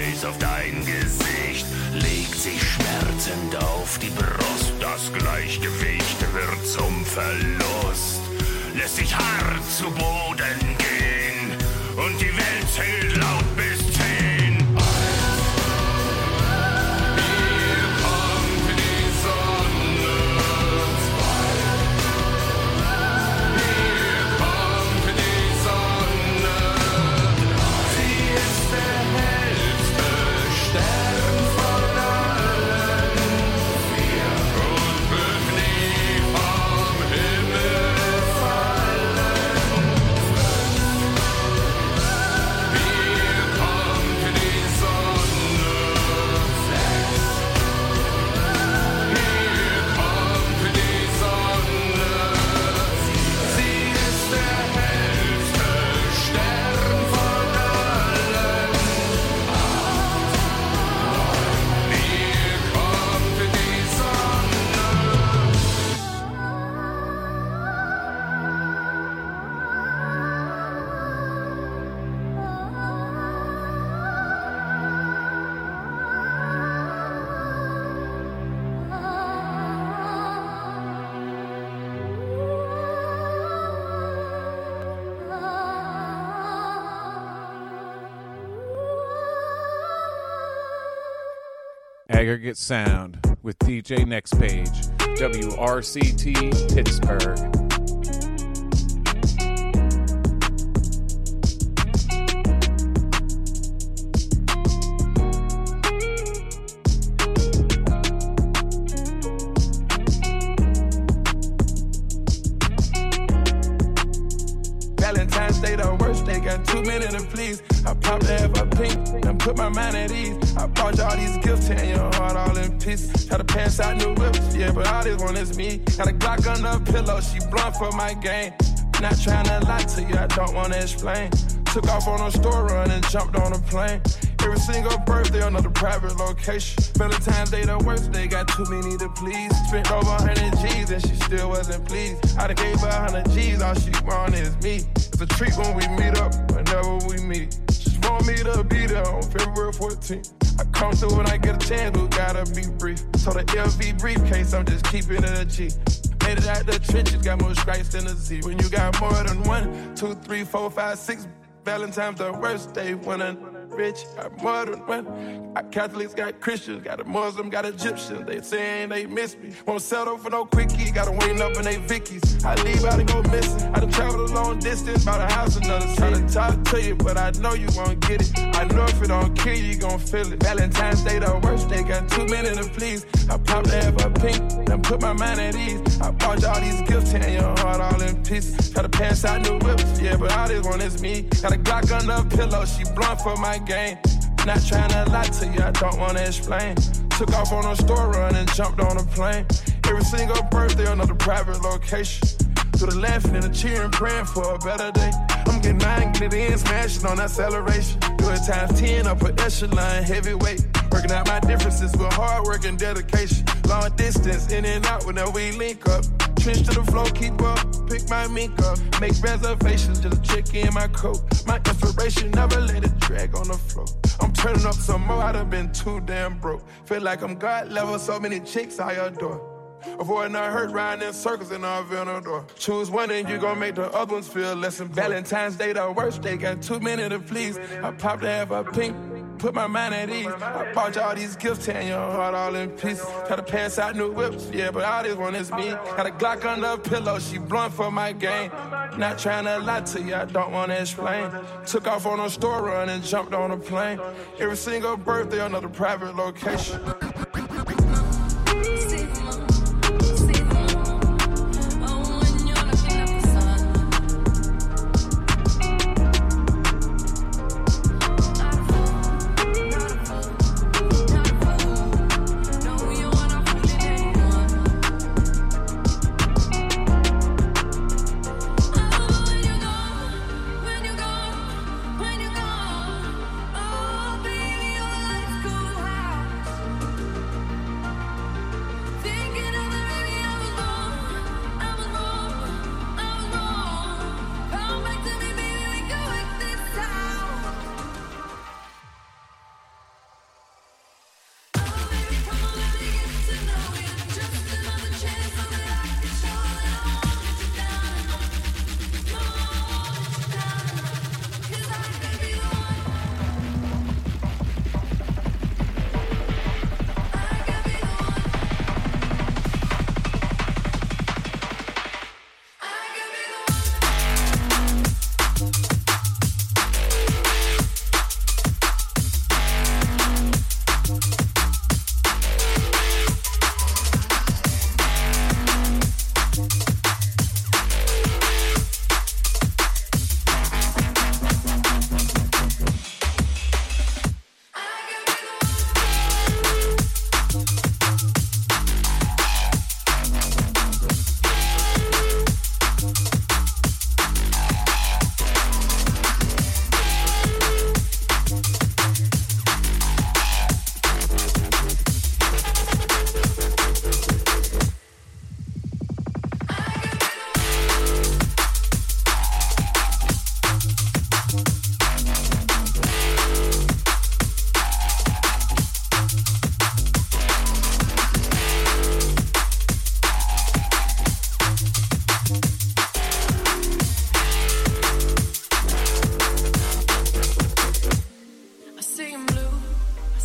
Weiß auf dein Gesicht, legt sich schmerzend auf die Brust. Das Gleichgewicht wird zum Verlust, lässt sich hart zu Boden gehen und die Welt zählt laut bis 10. Aggregate Sound with DJ Next Page, WRCT Pittsburgh. Valentine's Day, the worst day, got too many to please. I popped the half a pink, and put my mind at ease. I bought you all these gifts, tearing your heart all in pieces. Try to pass out new whips, yeah, but all this one is me. Got a Glock under her pillow, she blunt for my game. Not trying to lie to you, I don't want to explain. Took off on a store run and jumped on a plane. Every single birthday, another private location. Valentine's Day, the worst day, got too many to please. Spent over 100 G's and she still wasn't pleased. I done gave her 100 G's, all she want is me. It's a treat when we meet up, whenever we meet. She want me to be there on February 14th. I come through when I get a chance, but gotta be brief. So the LV briefcase, I'm just keeping it a G. Made it out the trenches, got more stripes than a Z. When you got more than 1, 2, 3, 4, 5, 6 Valentine's the worst day when I'm rich, got more than one. Got Catholics, got Christians, got a Muslim, got Egyptians. They saying they miss me. Won't settle for no quickie, gotta wait up in they Vickies. I leave out and go missing. I done traveled a long distance, bought a house another city. Trying to talk to you, but I know you won't get it. I know if it don't kill you, you gon' feel it. Valentine's Day, the worst day, got too many to please. I popped the half a pink, then put my mind at ease. I bought you all these gifts, tearing your heart all in pieces. Try to pass out new whips, yeah, but all this one is me. Got a Glock under her pillow, she blunt for my game. Not trying to lie to you, I don't want to explain. Took off on a store run and jumped on a plane. Every single birthday, another private location. To the laughing and the cheering, praying for a better day. I'm getting mine, get it in, smashing on acceleration. Do it times 10, upper echelon, heavyweight. Working out my differences with hard work and dedication. Long distance, in and out whenever we link up. Trench to the floor, keep up, pick my mink up. Make reservations, just check in my coat. My inspiration, never let it drag on the floor. I'm turning up some more, I done been too damn broke. Feel like I'm God level, so many chicks I adore. Avoiding I hurt riding in circles in our Venador. Choose one and you gon' make the other ones feel less important. Valentine's Day, the worst day, got too many to please. I popped the half a pink, put my mind at ease. I bought you all these gifts, tearing your heart all in pieces. Try to pass out new whips, yeah, but all this one is me. Got a Glock under her pillow, she blunt for my game. Not trying to lie to you, I don't want to explain. Took off on a store run and jumped on a plane. Every single birthday, another private location.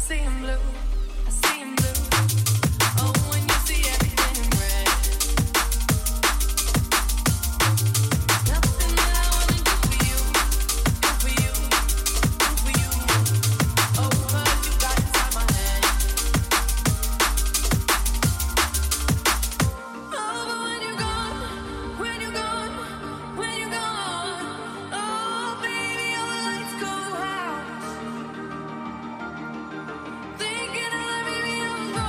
see him blue. I see him blue. Oh, when you see everything in red. Nothing that I wanna do for you. Do for you. Do for you. Oh, 'cause you got inside my head. Oh, but when you're gone, when you're gone, when you're gone. Oh, baby, all the lights go out. Thinking of me, I'm gone.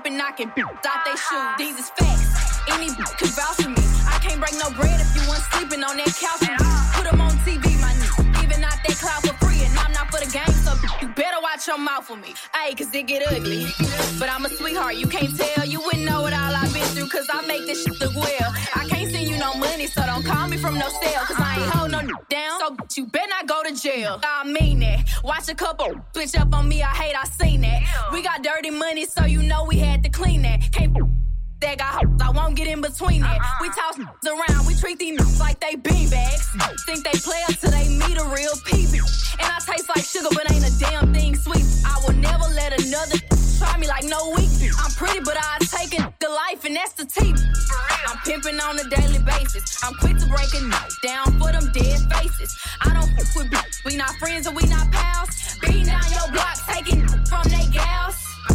been knocking out they shoes. These is facts. Any could vouch for me. I can't break no bread if you weren't sleeping on that couch with me. Put them on TV, my nigga. Giving out that clout for free, and I'm not for the game, so you better watch your mouth for me. Ayy, cause it get ugly. But I'm a sweetheart, you can't tell. You wouldn't know what all I've been through, cause I make this shit look well. I can't send you no money, so don't call me from no cell, cause I ain't hold no down, so you better not go to jail. I mean that. Watch a couple switch up on me, I hate I seen that. We got dirty money, so you know we had to clean that. Can't that got hoes, I won't get in between that. We toss around, we treat these like they beanbags. Think they play up till they meet a real peepee. And I taste like sugar, but ain't a damn thing sweet. I will never let another try me like no weak. I'm pretty, but I take it the life, and that's the teeth. I'm pimping on a daily basis. I'm quick to break it down for them dead faces. I don't fuck with bitch. We not friends and we not pals. Beating down your block, taking from they gals.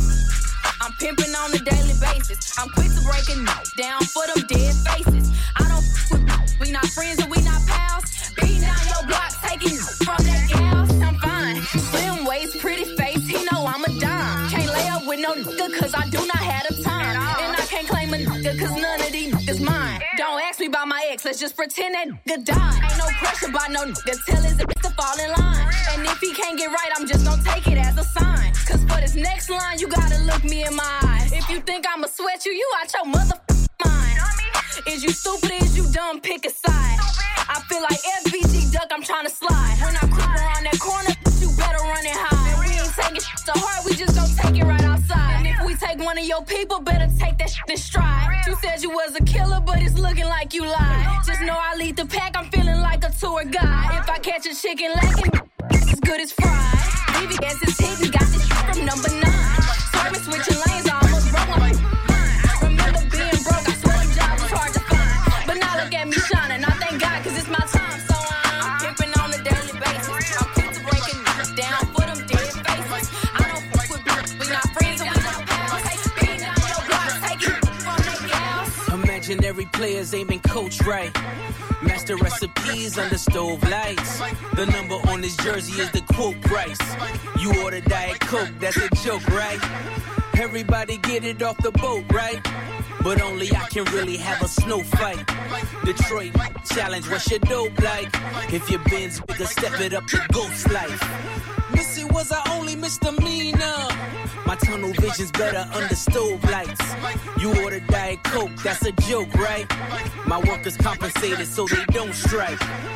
I'm pimping on a daily basis. I'm quick to break it down for them dead faces. I don't fuck with bitch. We not friends and we not pals. Beating down your block, taking from they gals. I'm fine. Slim waist, pretty face. He know I'm a dime. Can't lay up with no nigga cause I do not have the time. And I can't claim a nigga cause none of these niggas mine. Don't ask me about my ex, let's just pretend that nigga died. Ain't no pressure by no nigga, tell his ass to fall in line. And if he can't get right, I'm just gonna take it as a sign. Cause for this next line, you gotta look me in my eyes. If you think I'ma sweat you, you out your motherfucking mind. Is you stupid or is you dumb? Pick a side. I feel like FBG duck, I'm tryna slide. When I creep around that corner, you better run and hide. And we ain't taking shit so hard, we just gon' take it right outside. And if we take one of your people, better take that shit in stride. You said you was a killer, but it's looking like you lied. Just know I lead the pack, I'm feeling like a tour guide. If I catch a chicken lacking, it's good as fried. VVS is hitting, got this shit from number 9. Serving, switching lanes, I almost broke my mind. Remember being broke, I swear the job was hard to find. But now look at me shining, I thank God, cause it's my time. So I'm pimping on a daily basis. I'm quick to break it down for them dead faces. I don't fuck with bitches, we not friends and we not pals. Beating down your block, taking from they gals. Imaginary players ain't been coached right. Master recipes under stove lights. The number on this jersey is the quote price. You order Diet Coke, that's a joke, right? Everybody get it off the boat, right? But only I can really have a snow fight. Detroit challenge, what's your dope like? If your bin's bigger, step it up to ghost life. Missy was our only misdemeanor. My tunnel vision's better under stove lights. You order Diet Coke, that's a joke, right? My workers compensated so they don't strike.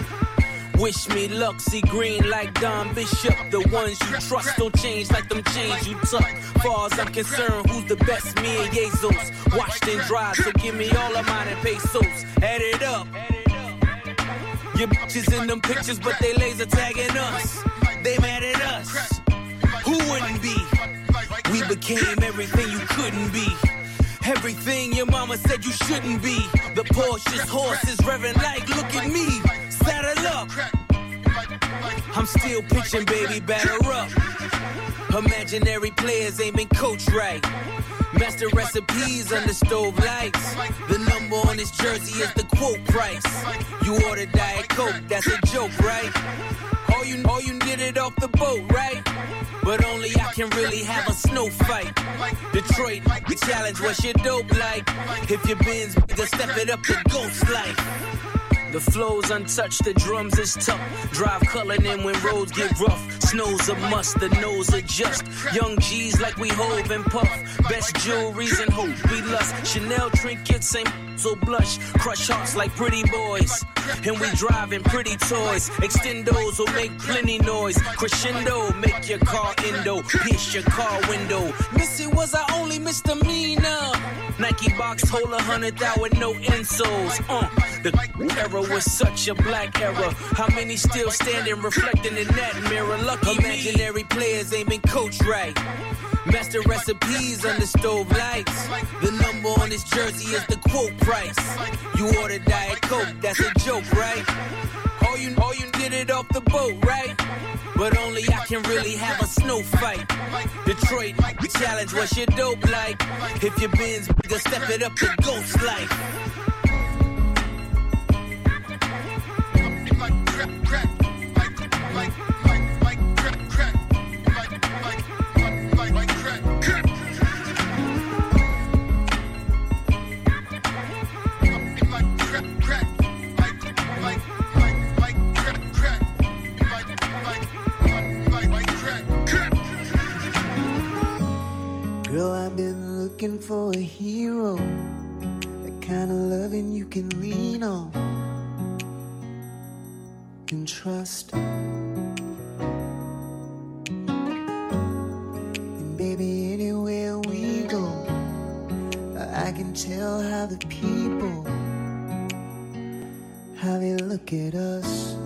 Wish me luck, see green like Don Bishop. The ones you trust don't change like them chains you tuck. Far as I'm concerned, who's the best? Me and Jesus. Washed and dried, so give me all of mine in pesos. Add it up. Your bitches in them pictures, but they laser tagging us. They mad at us. Who wouldn't be? We became everything you couldn't be. Everything your mama said you shouldn't be. The Porsche's horse is revving like, look at me. Saddle up. I'm still pitching, baby, batter up. Imaginary players ain't been coached right. Master recipes under stove lights. The number on this jersey is the quote price. You order Diet Coke, that's a joke, right? All you did it off the boat, right? But only I can really have a snow fight. Detroit, the challenge, what's your dope like? If your bin's bigger, step it up to ghost life. The flow's untouched, the drums is tough. Drive colored in when roads get rough. Snow's a must, the nose adjust. Young G's like we Hove and Puff. Best jewelries and hope we lust. Chanel trinkets ain't so blush. Crush hearts like pretty boys. And we driving pretty toys. Extendos will make plenty noise. Crescendo, make your car endo. Pierce your car window. Missy was our only misdemeanor. Nike box hold 100 out with no insoles. The era was such a black era. How many still standing reflecting in that mirror? Lucky imaginary players ain't been coached right. Master recipes under stove lights. The number on this jersey is the quote price. You order Diet Coke, that's a joke, right? All you did it off the boat, right? But only I can really have a snow fight. Detroit, the challenge, what's your dope like? If your bin's bigger, step it up to ghost life. Girl, I've been looking for a hero, the kind of loving you can lean on and trust. And baby, anywhere we go, I can tell how the people, how they look at us.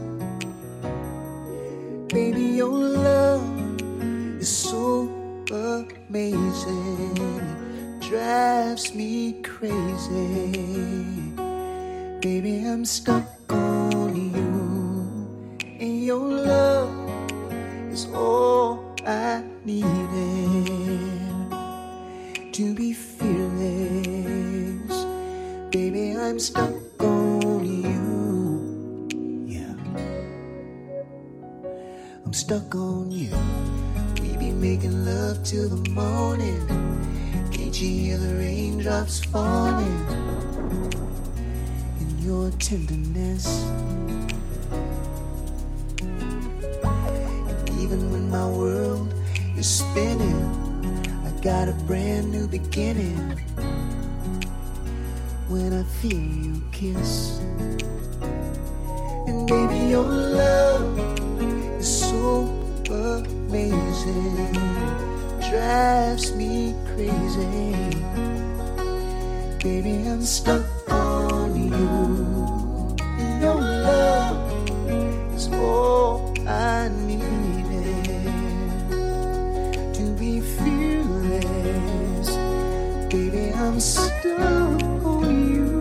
Baby, your love is so amazing, it drives me crazy. Baby, I'm stuck on you, and your love is all I needed to be fearless. Baby, I'm stuck on you. Yeah, I'm stuck on you. We be making love till the morning. Can't you hear the raindrops falling in your tenderness? And even when my world is spinning, I got a brand new beginning when I feel you kiss. And baby, your love is so amazing, drives me crazy. Baby, I'm stuck on you. Your love is all I needed to be fearless. Baby, I'm stuck on you,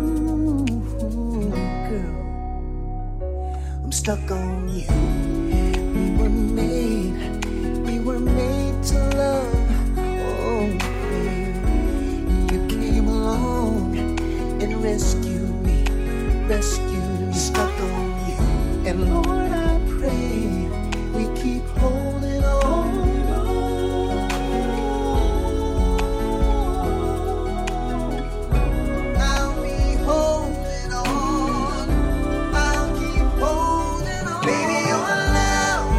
girl. I'm stuck on you. We were made to love. Oh, baby, you came along and rescued me, stuck on you. And Lord, I pray we keep holding on. I'll be holding on. I'll keep holding on. Baby, your love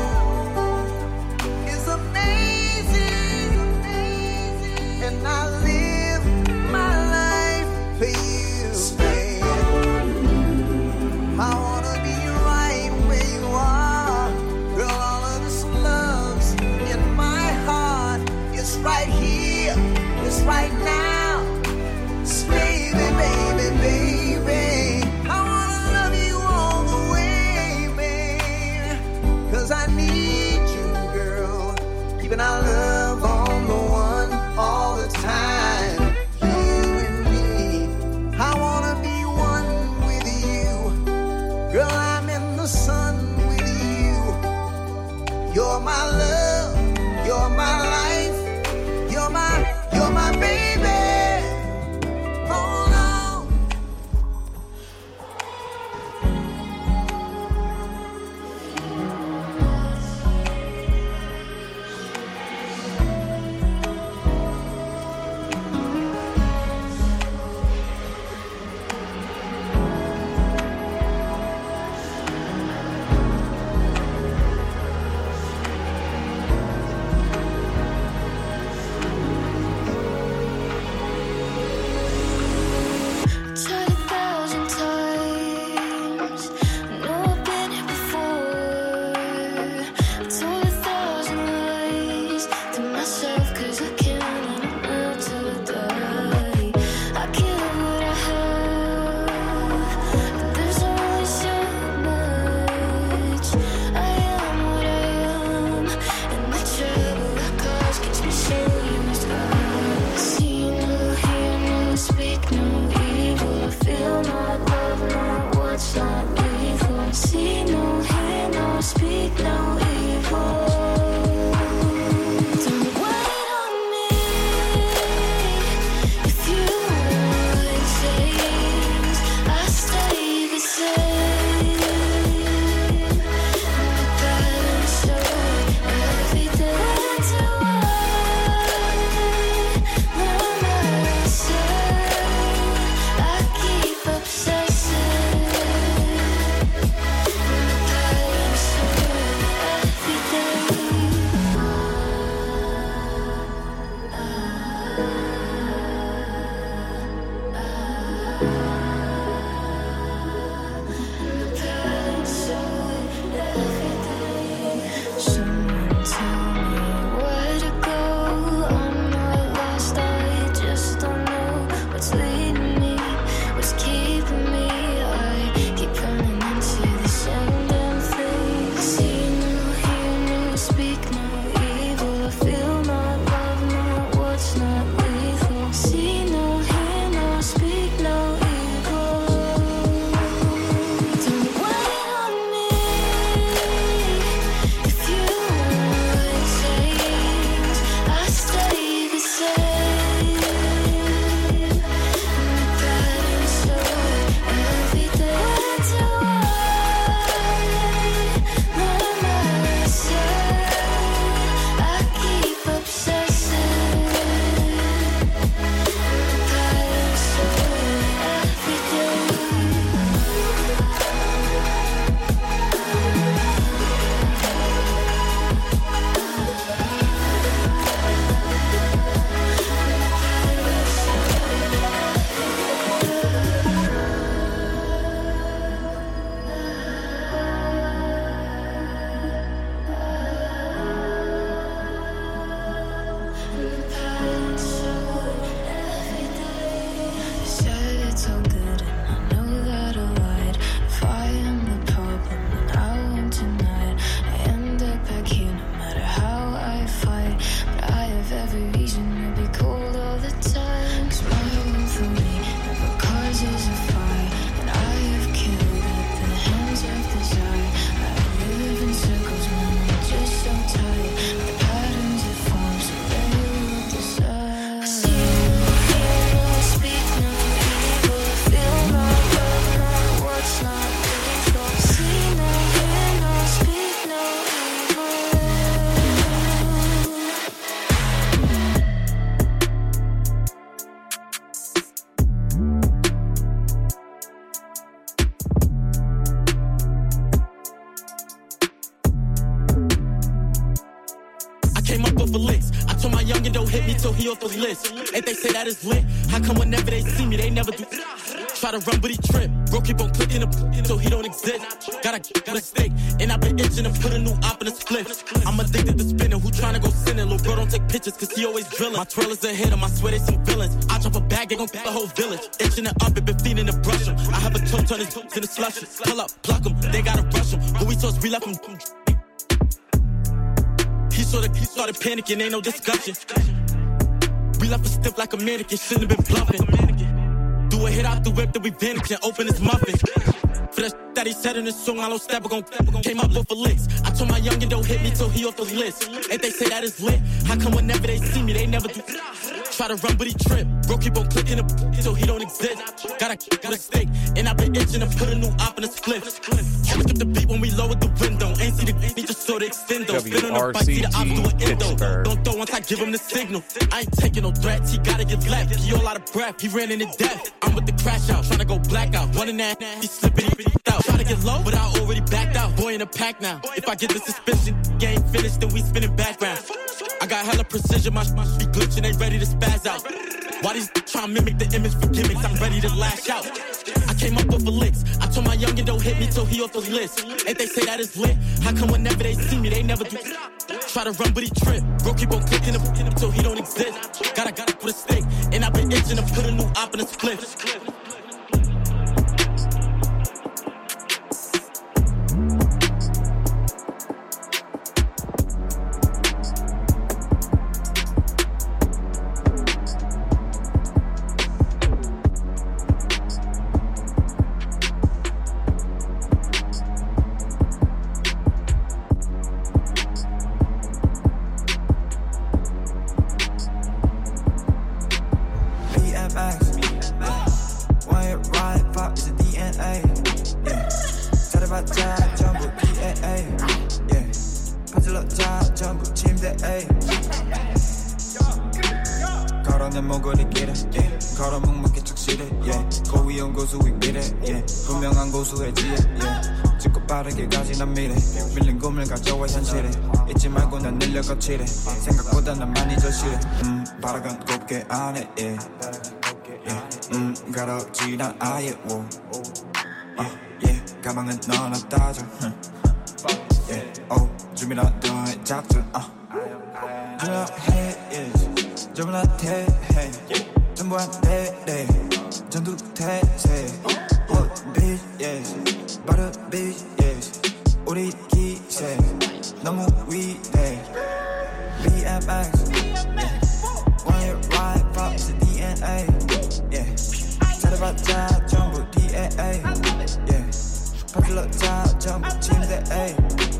is amazing, and I live my life for you. I wanna be right where you are, girl. All of this love's in my heart. It's right here, it's right now. It's baby, baby, baby. I wanna love you all the way, baby, 'cause I need you, girl. Keeping our love on the one all the time. You and me. I wanna be one with you. Girl, I'm in the sun with you. You're my love, you're my life, you're my baby. Hold on. He off the list. And they say that is lit. How come whenever they see me, they never do? Try to run, but he trip. Bro, keep on clicking up so he don't exist. Got a steak, and I've been itching to put a new op in a split. I'm addicted to spinning. Who tryna go sinning? Lil' bro don't take pictures, cause he always drilling. My trailers a hit him, I swear they some villains. I drop a bag, they gon' the whole village. Itching it up, it been feeding the brush 'em. I have a toe turn his boots in the slush. Pull up, pluck 'em, they gotta rush 'em. Who we toss, we left him. He started panicking, ain't no discussion. We left a stiff like a mannequin, shouldn't have been bluffing. Do a hit out the whip, then we vanish and open his muffin. For that he said in his song, I don't step, gon' came up with a licks. I told my youngin' don't hit me till he off the list. And they say that is lit. How come whenever they see me, they never do? Try to run, but he trip. Bro, keep on clicking up till he don't exist. Got a steak, and I've been itching to put a new op in a split. Skip the beat when we lowered the window. Ain't see the beat, just saw the extendo. Spin on the bike, see the op do an endo. Don't throw once I give him the signal. I ain't taking no threats, he gotta get left. He all out of breath, he ran into death. I'm with the crash out, trying to go blackout. Running that, he slipping, he out. Trying to get low, but I already backed out. Boy in the pack now. If I get the suspicion, game finished, then we spinning background. I got hella precision, my be glitching, ain't ready to spaz out. Why these trying to mimic the image for gimmicks? I'm ready to lash out. I came up with a licks. I told my youngin' don't hit me till he off the list. And they say that is lit. How come whenever they see me, they never do? Try to run, but he trip. Bro, keep on clicking him till he don't exist. Gotta put a stick. And I've been itching to put a new op in a split. 고수의 지혜 짙고 빠르게 가진 난 미래 밀린 꿈을 가져와 현실에 잊지 말고 난 늘려 거칠해 생각보다 난 많이 절실해 바라간 곱게 안해 가렵진 않 아예 가방은 너나 따져 oh 준비라도 작전 준비라 해 yes 준비라 해 전부 한대 전투 태세 bitch yes butter bitch yes 우리 기세 너무 위대 BMX Wire ride pop is the DNA yeah 잘해봤자 전부 DAA yeah 퍼질러자 전부 침대 A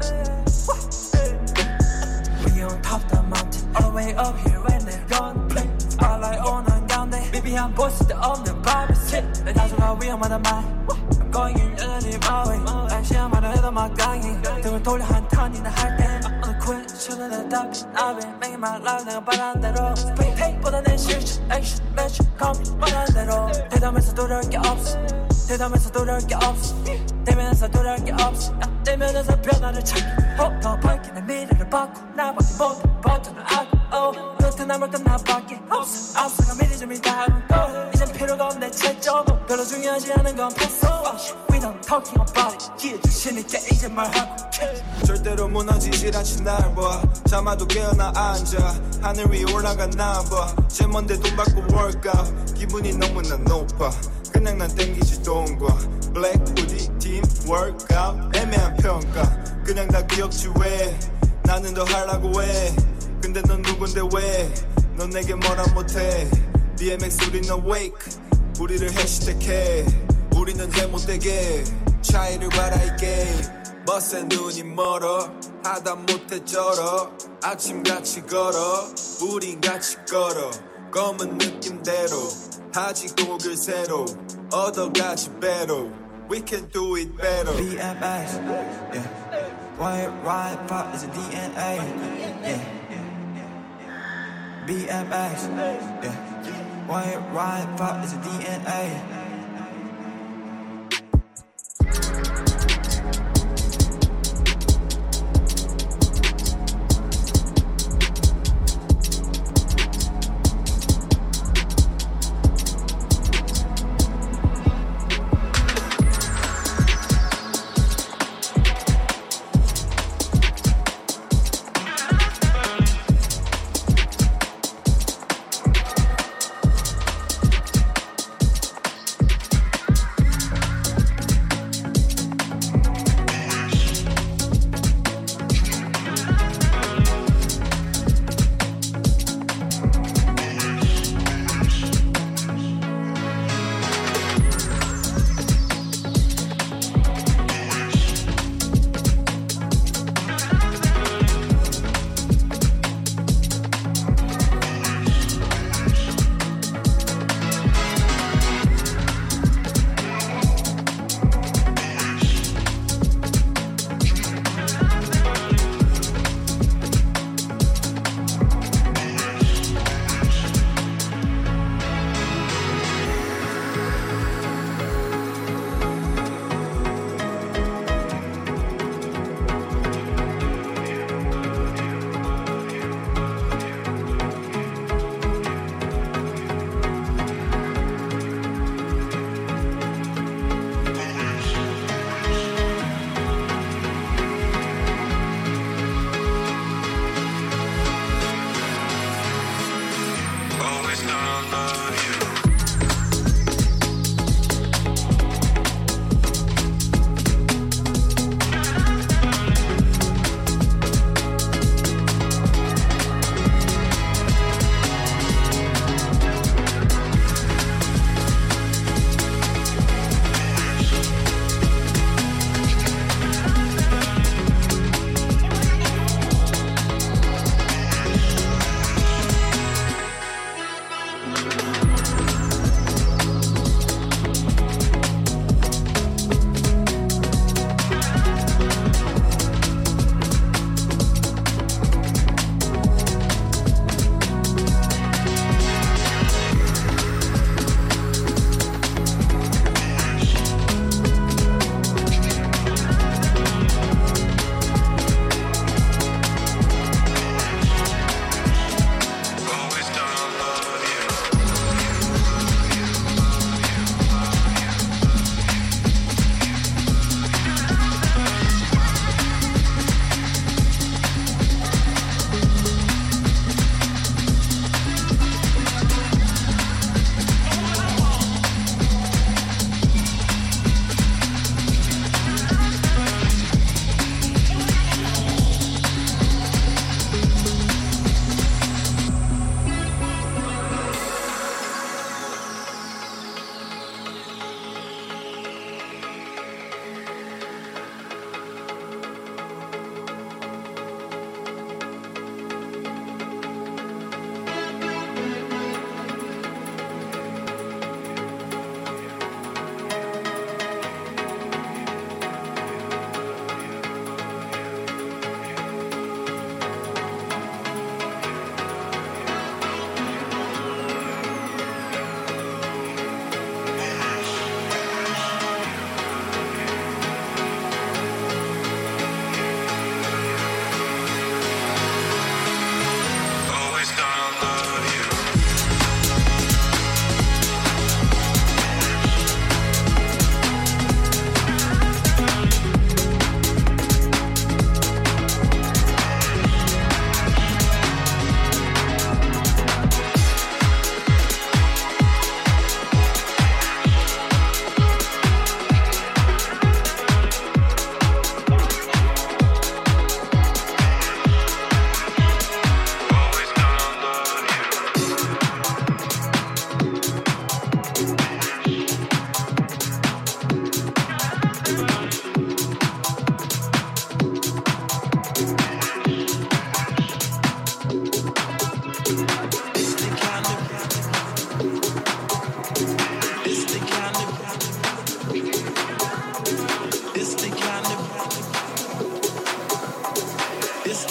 We on top of the mountain all the way up here when they're gone play spotlight on 한가운데 미비한 보스도 없는 밤에 sit 내 다소가 위험하단 말 I'm going in 여전히 my way 난 시험하려 해도 막강해 등을 돌려 한 턴이나 할땐 어느 question에 대답해 I've been making my life 내가 바란 대로 Spring tape보다 내 실수 action match come 말한 대로 대담해서 돌아올 게 없어 대담해서 돌아올 게 없어 대면에서 돌아올 게 없어 대면에서 변화를 찾기 더 밝게 내 미래를 바꿔 나밖에 못해 버튼을 하고 그렇게 남을 건 나밖에 없어 앞서가 미리 좀 이따하고 이젠 필요가 없네 채점은 별로 중요하지 않은 건 패스 We don't talking about it 기회 주시니까 이제 말하고 절대로 무너지질 않지 날 봐 잠아도 깨어나 앉아 하늘 위에 올라가나 봐 제뭔데 돈 받고 workout 기분이 너무나 높아 그냥 난 땡기지도 않고 Black hoodie team workout 애매한 평가 그냥 다 기억지 왜 나는 더 하려고 해 근데 넌 누군데 왜 넌 내게 뭐라 못해 BMX 우린 awake 우리를 해시태해 우리는 해 못되게 차이를 바라이게 버스에 눈이 멀어 하다 못해 쩔어 아침같이 걸어 우린 같이 걸어 검은 느낌대로 하지 곡을 새로 얻어가지 배로 We can do it better BMX yeah. Wire ride pop is a DNA yeah. BMX yeah. Wire ride pop is a DNA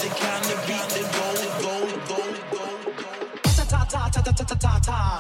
the kind of beat that go. Ta ta ta ta ta ta ta ta.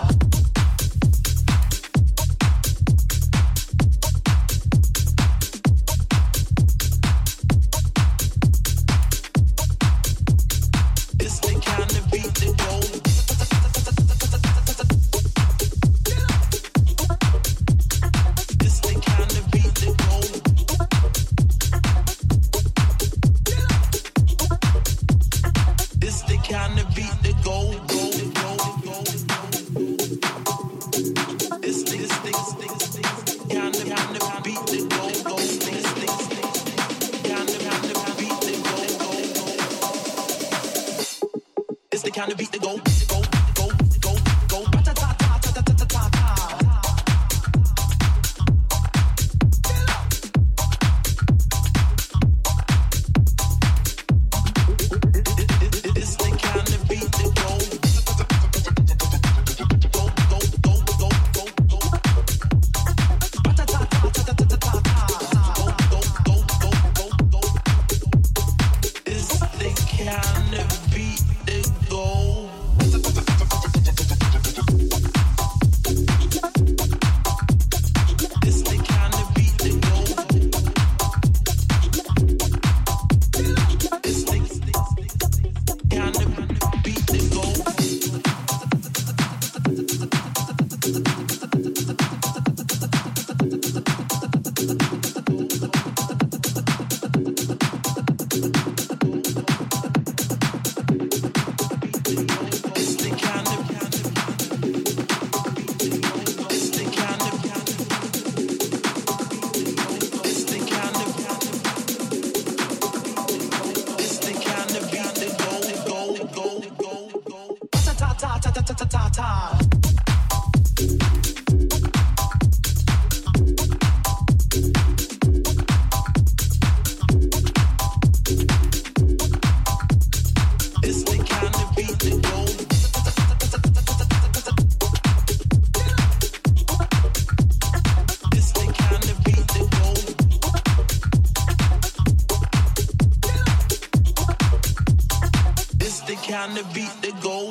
Kind of beat the go. Kind of beat the go.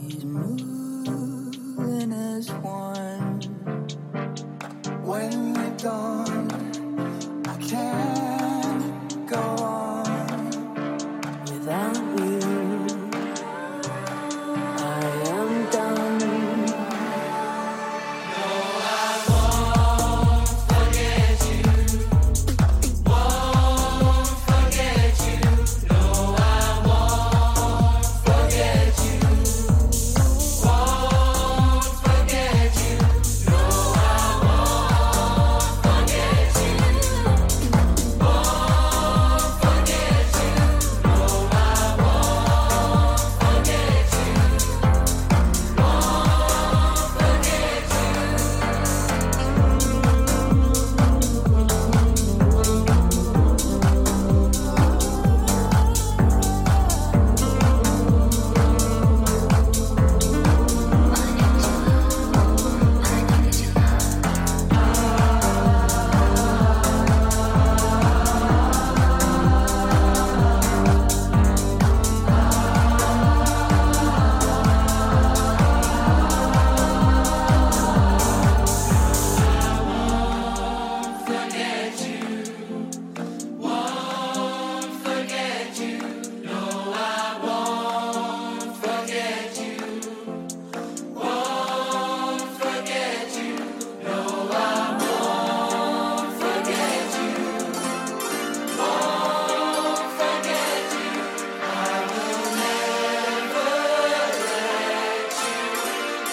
bodies moving as one. When you're gone, I can't go on without you. I am done. No, I won't forget you. Won't forget you. No, I won't forget you. Won't forget you. No, I won't forget you. Won't forget you. No, I won't forget you. Won't forget you. Forget you. Won't forget you. No, I won't forget you. Won't forget you. No, I won't forget you. Won't forget you. I will never let you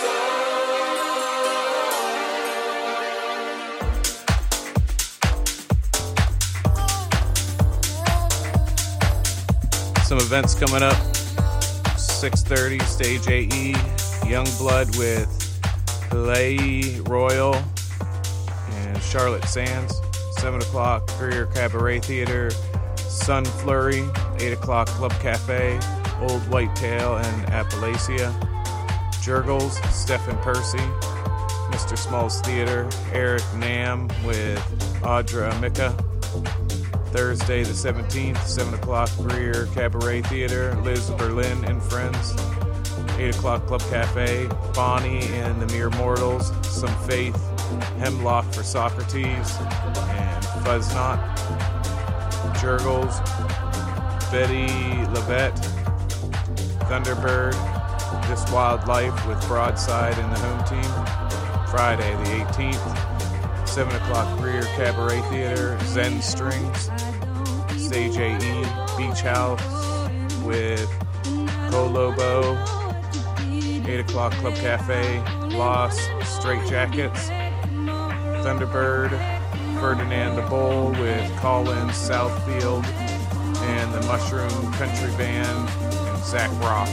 Some events coming up. 6:30, Stage AE, Youngblood with Play Royal and Charlotte Sands. 7 o'clock, Career Cabaret Theater, Sun Flurry. 8 o'clock, Club Cafe, Old Whitetail and Appalachia. Jurgles, Stephen Percy. Mr. Smalls Theater, Eric Nam with Audra Mika. Thursday the 17th, 7 o'clock, Career Cabaret Theater, Liz Berlin and Friends. 8 o'clock, Club Cafe, Bonnie and the Mere Mortals, Some Faith, Hemlock for Socrates, and Fuzznot. Jurgles, Betty Levette, Thunderbird, This Wild Life with Broadside and the home team. Friday the 18th, 7 o'clock, Career Cabaret Theater, Zen Strings. Stage AE, Beach House with Colobo. 8 o'clock, Club Cafe, Lost, Straight Jackets. Thunderbird, Ferdinand the Bull with Collins Southfield and the Mushroom Country Band and Zach Rock.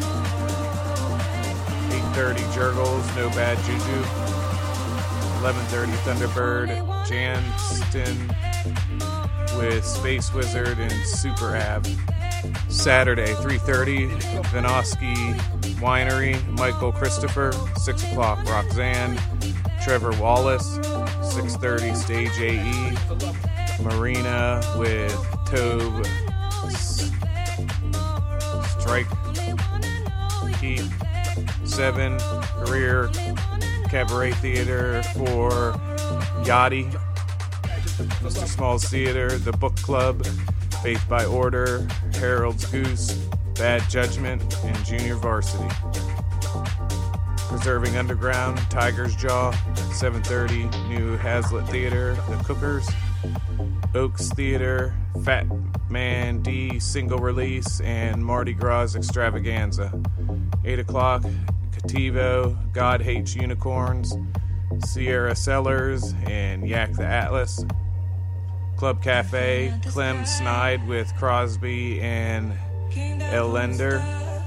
8:30, Jurgles, No Bad Juju. 11:30, Thunderbird, Janston with Space Wizard and Super Ab. Saturday, 3:30, Vinoski Winery, Michael Christopher. 6 o'clock, Roxanne, Trevor Wallace. 6:30, Stage AE, Marina with Tove Strike Keith. 7, Career Cabaret Theater for Yachty. Mr. Smalls Theater, The Book Club, Faith by Order, Harold's Goose, Bad Judgment, and Junior Varsity. Preserving Underground, Tiger's Jaw. 7:30, New Hazlitt Theater, The Cookers. Oaks Theater, Fat Man D single release, and Mardi Gras Extravaganza. 8 o'clock, Cativo, God Hates Unicorns, Sierra Sellers, and Yak the Atlas. Club Cafe, Clem Snide with Crosby and Elender.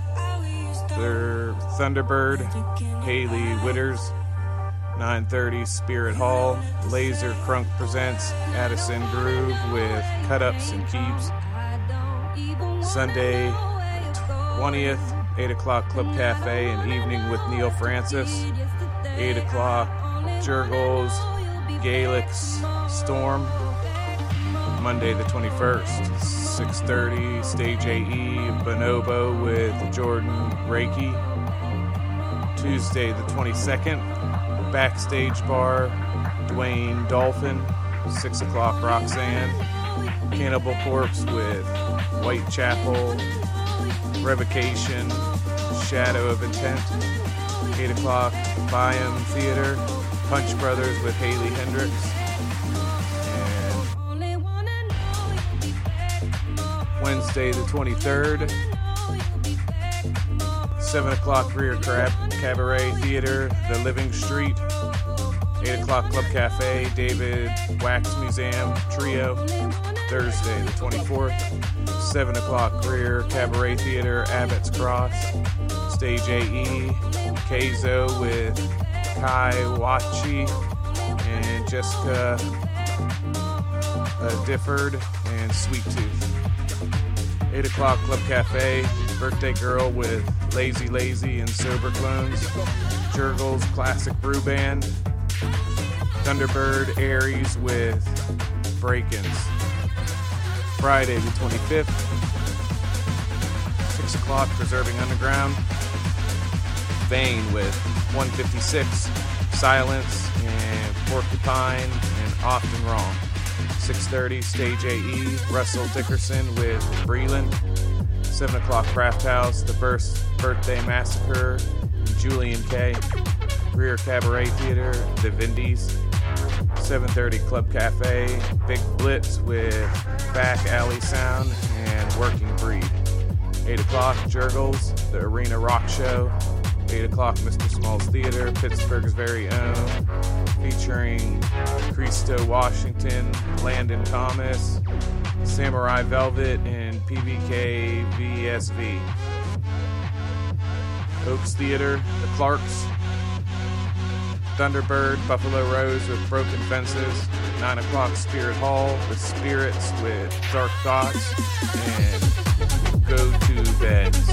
Thunderbird, Haley Witters. 9:30, Spirit Hall. Laser Crunk presents Addison Groove with Cut-Ups and Keeps. Sunday, 20th, 8 o'clock, Club Cafe and Evening with Neil Francis. 8 o'clock, Jurgles, Gaelics Storm. Monday the 21st, 6:30, Stage AE, Bonobo with Jordan Reiki. Tuesday the 22nd, Backstage Bar, Dwayne Dolphin, 6 o'clock Roxanne, Cannibal Corpse with Whitechapel, Revocation, Shadow of Intent, 8 o'clock Byam Theater, Punch Brothers with Haley Hendricks, and Wednesday the 23rd, 7 o'clock Rear Cabaret Theater, The Living Street, 8 o'clock Club Cafe, David Wax Museum Trio, Thursday the 24th, 7 o'clock Rear Cabaret Theater, Abbott's Cross, Stage AE, Keizo with Kai Wachi and Jessica Difford, and Sweet Tooth. 8 o'clock Club Cafe, Birthday Girl with Lazy and Sober Clones, Jurgles Classic Brew Band, Thunderbird Aries with Break-Ins. Friday the 25th, 6 o'clock Preserving Underground, Vane with 156, Silence and Porcupine and Often Wrong. 6:30 Stage AE, Russell Dickerson with Breland. 7 o'clock Craft House, The Birthday Massacre, and Julian K. Rear Cabaret Theater, The Vindies. 7:30 Club Cafe, Big Blitz with Back Alley Sound and Working Breed. 8 o'clock Jurgles, The Arena Rock Show. 8 o'clock Mr. Small's Theater, Pittsburgh's very own, featuring Cristo Washington, Landon Thomas, Samurai Velvet, and PBK VSV. Oaks Theater, The Clarks, Thunderbird, Buffalo Rose with Broken Fences, 9 o'clock Spirit Hall, The Spirits with Dark Thoughts, and Go to Beds.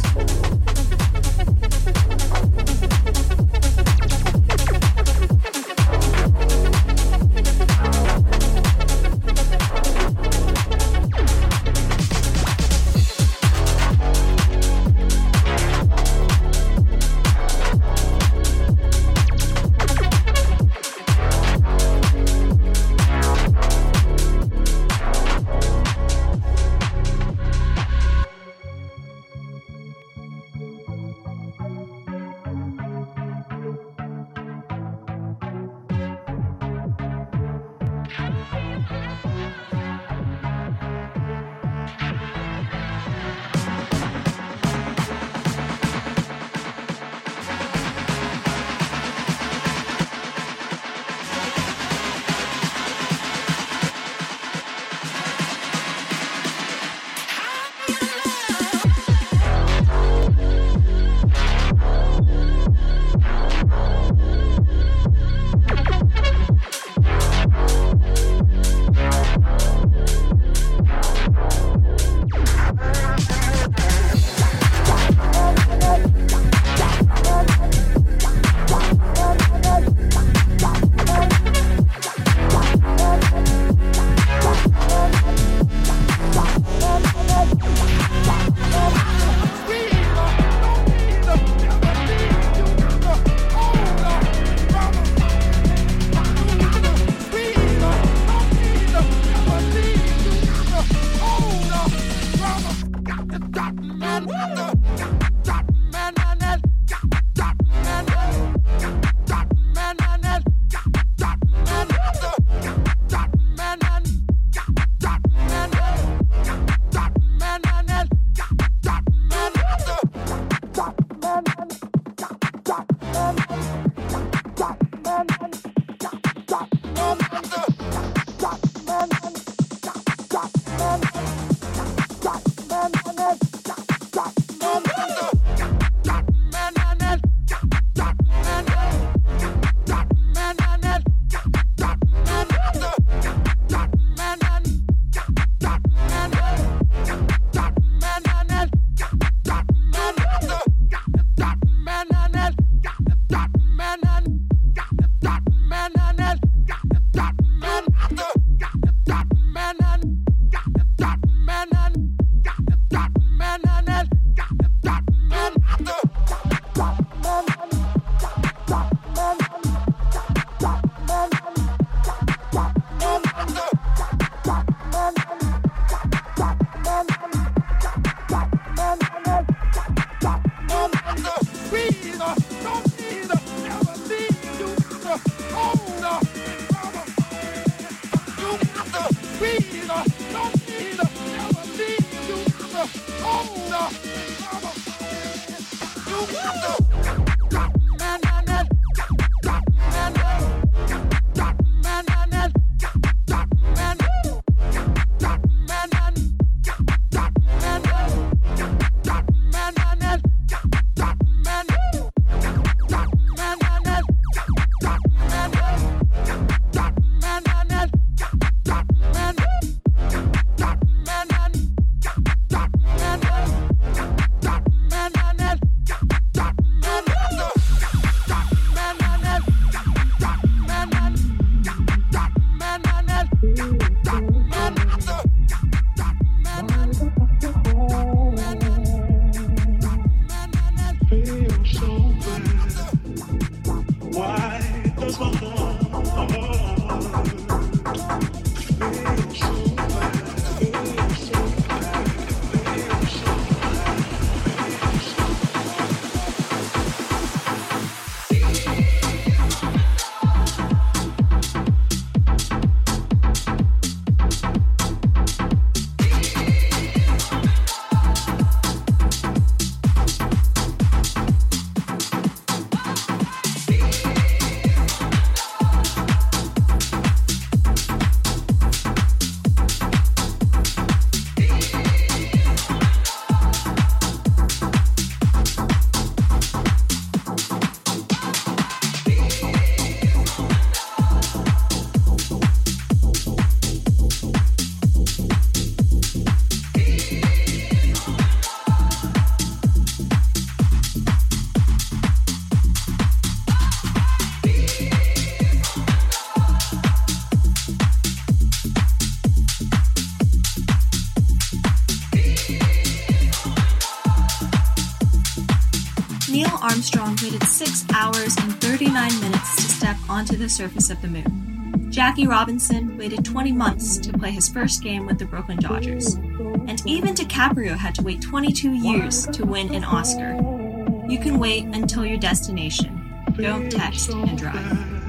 Neil Armstrong waited 6 hours and 39 minutes to step onto the surface of the moon. Jackie Robinson waited 20 months to play his first game with the Brooklyn Dodgers. And even DiCaprio had to wait 22 years to win an Oscar. You can wait until your destination. Don't text and drive.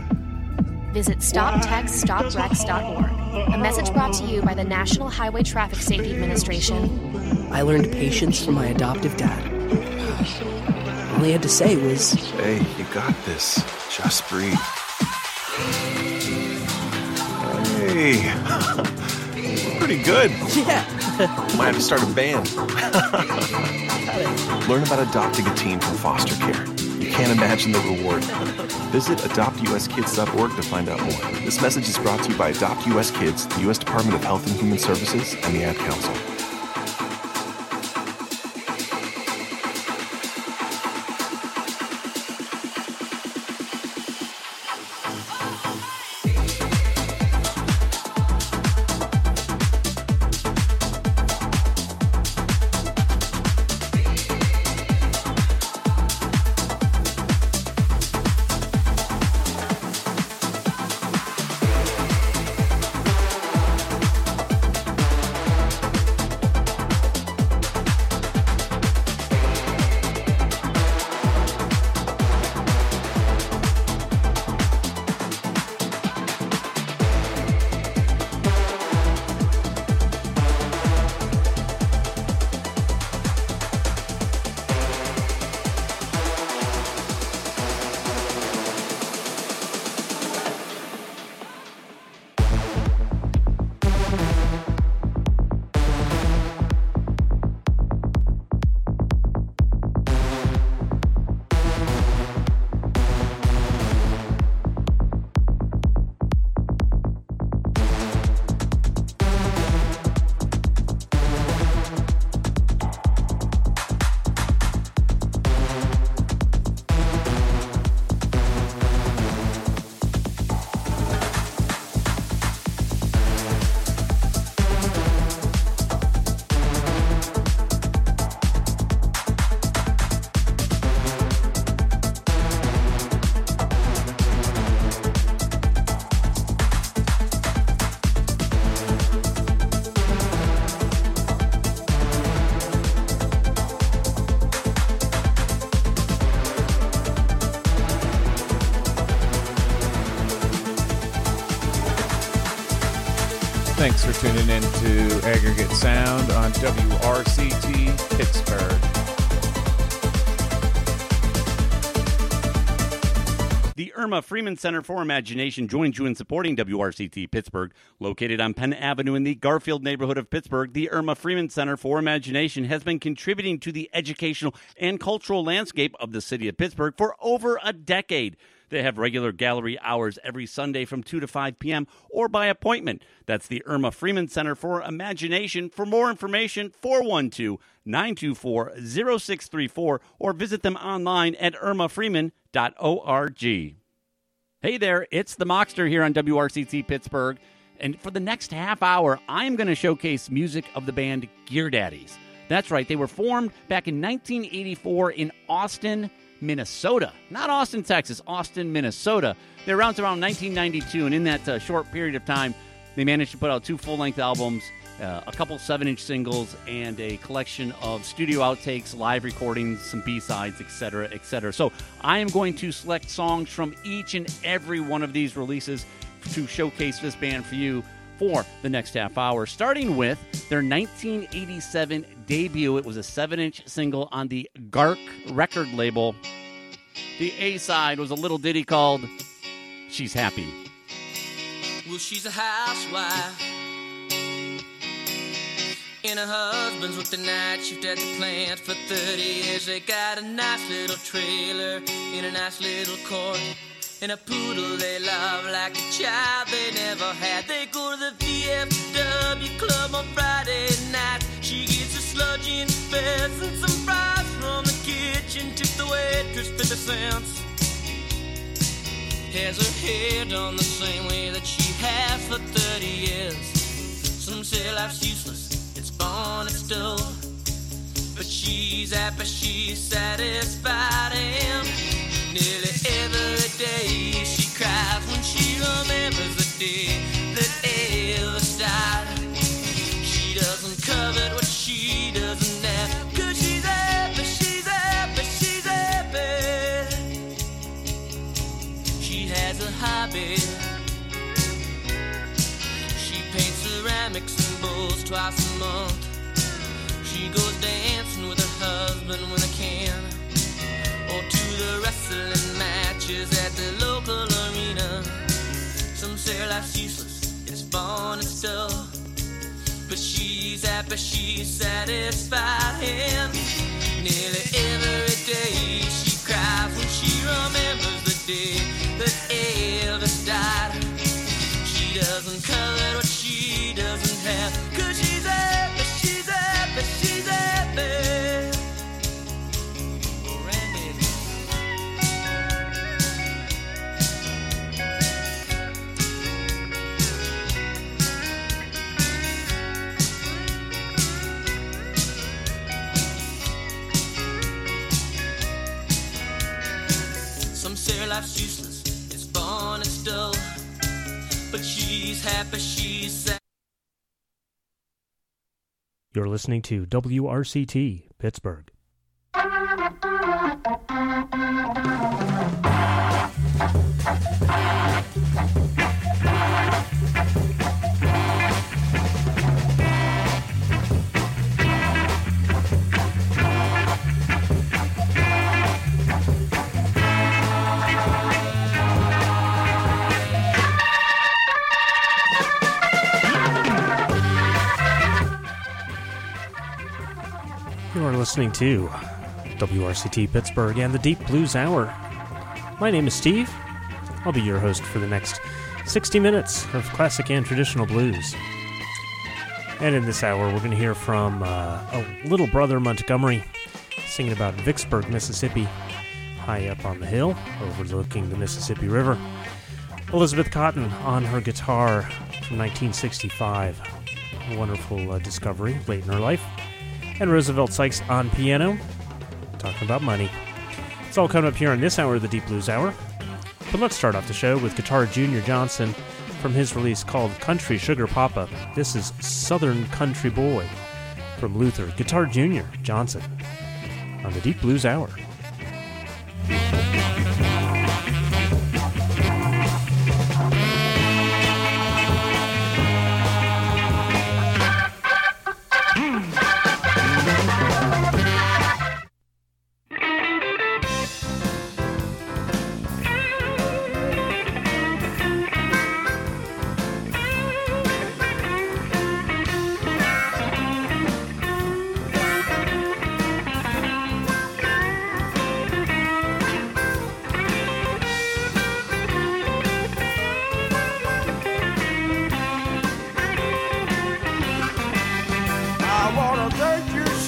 Visit StopTextStopWrecks.org. A message brought to you by the National Highway Traffic Safety Administration. I learned patience from my adoptive dad. All he had to say was, "Hey, you got this. Just breathe." Hey, pretty good. Yeah. Might have to start a band. Learn about adopting a teen from foster care. You can't imagine the reward. Visit AdoptUSKids.org to find out more. This message is brought to you by Adopt US Kids, the U.S. Department of Health and Human Services, and the Ad Council. Thanks for tuning in to Aggregate Sound on WRCT Pittsburgh. The Irma Freeman Center for Imagination joins you in supporting WRCT Pittsburgh. Located on Penn Avenue in the Garfield neighborhood of Pittsburgh, the Irma Freeman Center for Imagination has been contributing to the educational and cultural landscape of the city of Pittsburgh for over a decade. They have regular gallery hours every Sunday from 2 to 5 p.m. or by appointment. That's the Irma Freeman Center for Imagination. For more information, 412-924-0634 or visit them online at irmafreeman.org. Hey there, it's the Mockster here on WRCT Pittsburgh. And for the next half hour, I'm going to showcase music of the band Gear Daddies. That's right, they were formed back in 1984 in Austin, Minnesota. Not Austin, Texas, Austin, Minnesota. They were around 1992, and in that short period of time, they managed to put out 2 full-length albums, a couple 7-inch singles, and a collection of studio outtakes, live recordings, some B-sides, etc., etc. So I am going to select songs from each and every one of these releases to showcase this band for you for the next half hour, starting with their 1987 debut. It was a 7-inch single on the Gark record label. The A-side was a little ditty called She's Happy. Well, she's a housewife, and her husband's worked the night shift at the plant for 30 years. They got a nice little trailer in a nice little court, and a poodle they love like a child they never had. They go to the VFW club on Friday night. She gets a sludgy fest and some fries from the kitchen. Tip the waitress 50 cents. Has her hair done the same way that she has for 30 years. Some say life's useless, it's born, it's dull, but she's happy, she's satisfied, and nearly every day she cries when she remembers the day that Elvis died. She doesn't covet what she doesn't have, 'cause she's happy, she's happy, she's happy. She has a hobby. She paints ceramics and bowls twice a month. She goes dancing with her husband when they can, or to the wrestling matches at the local arena. Some say life's useless, it's born, it's dull, but she's happy, she's satisfied, and nearly every day she cries when she remembers the day that Elvis died. She doesn't covet what she doesn't have, 'cause she's happy, she's happy, she's happy. Life's useless, it's born, it's dull, but she's happy, she's sad. You're listening to WRCT Pittsburgh. You are listening to WRCT Pittsburgh and the Deep Blues Hour. My name is Steve. I'll be your host for the next 60 minutes of classic and traditional blues. And in this hour, we're going to hear from a Little Brother Montgomery singing about Vicksburg, Mississippi, high up on the hill overlooking the Mississippi River. Elizabeth Cotten on her guitar from 1965. A wonderful discovery late in her life. And Roosevelt Sykes on piano, talking about money. It's all coming up here on this hour of the Deep Blues Hour. But let's start off the show with Guitar Junior Johnson from his release called Country Sugar Papa. This is Southern Country Boy from Luther. Guitar Junior Johnson on the Deep Blues Hour.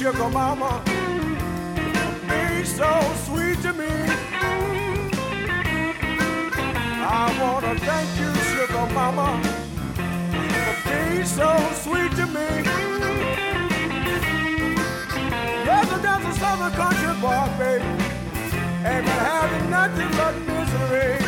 sugar mama, for being so sweet to me. I wanna thank you, sugar mama, for being so sweet to me. Yes, I'm down to southern country boy, baby, ain't been having nothing but misery.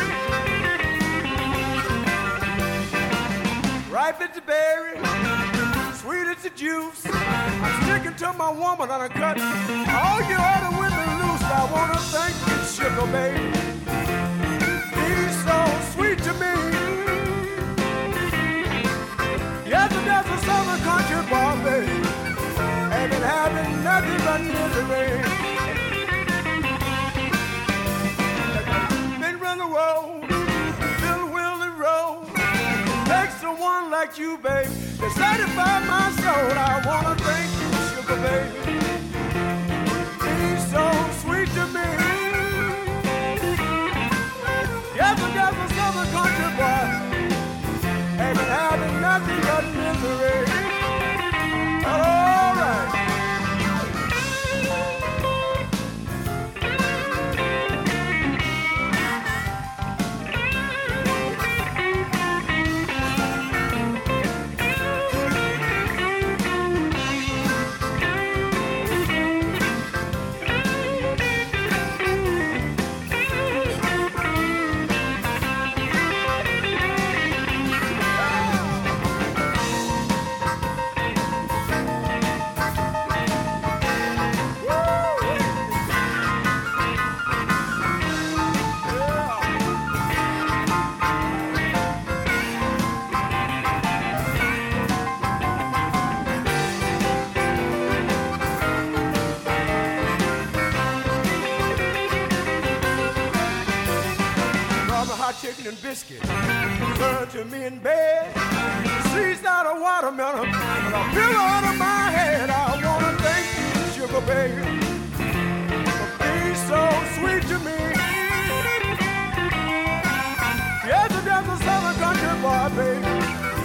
Ripe as the berry, sweet as the juice. I'm sticking to my woman on a cut. All you other women loose. I wanna thank you, sugar baby. Be so sweet to me. Yes, and that's a southern country boy, baby. Ain't been having nothing but misery. Been run the road, Bill Willie Road. Takes someone like you, babe, to satisfy my soul. I wanna thank you, sugar baby. Be so sweet to me. Yes, I got the southern country boy. Ain't been having nothing but misery. All right. Chicken and biscuit served to me in bed. Seized out a watermelon and a pillow under my head. I wanna thank you, sugar baby, for being so sweet to me. Yes, there's a southern country